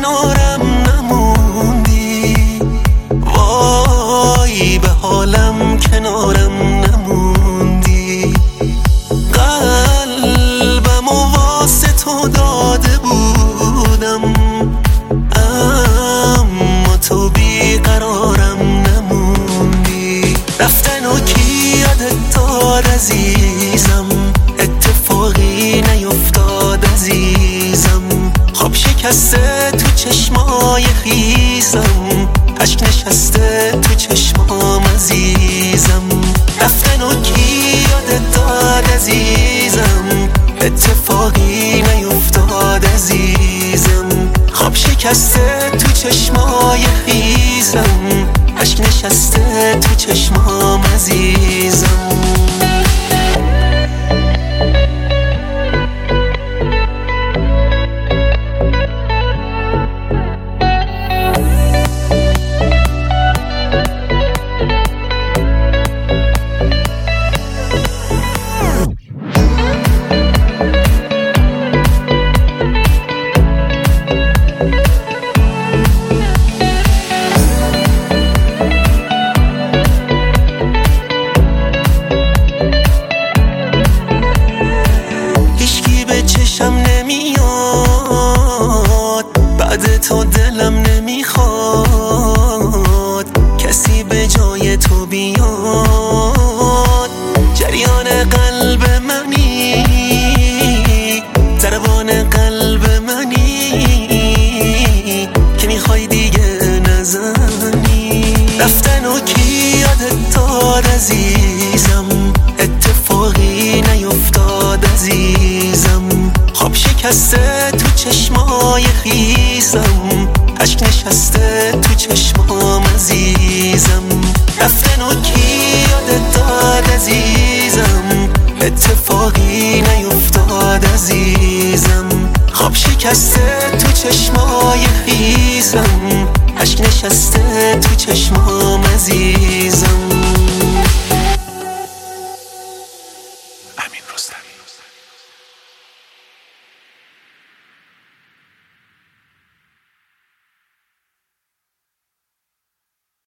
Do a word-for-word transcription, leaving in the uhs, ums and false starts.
کنارم نموندی، وای به حالم کنارم نموندی. قلبم و واسه تو داده بودم، اما تو بیقرارم نموندی. رفتن و کی یادت داد عزیزم، اتفاقی نیفتاد عزیزم. خواب شکسته تو چشمای خیزم، اشک نشسته تو چشمام عزیزم. رفتن و کی یادت داد عزیزم، اتفاقی نیفتاد عزیزم. خواب شکسته تو چشمای خیزم، اشک نشسته تو چشمام عزیزم. بعد تو دلم نمیخواد کسی به جای تو بیاد. جریان قلب منی، ضربان قلب منی که میخوای دیگه نزنی. رفتن و کی یادت داد عزیزم، اتفاقی نیفتاد عزیزم. خواب شکسته تو چشمای خیزم، اشک نشسته تو چشمام عزیزم. رفتن و کی یادت داد عزیزم، اتفاقی نیفتاد عزیزم. خواب شکسته تو چشمای خیزم، اشک نشسته تو چشمام عزیزم.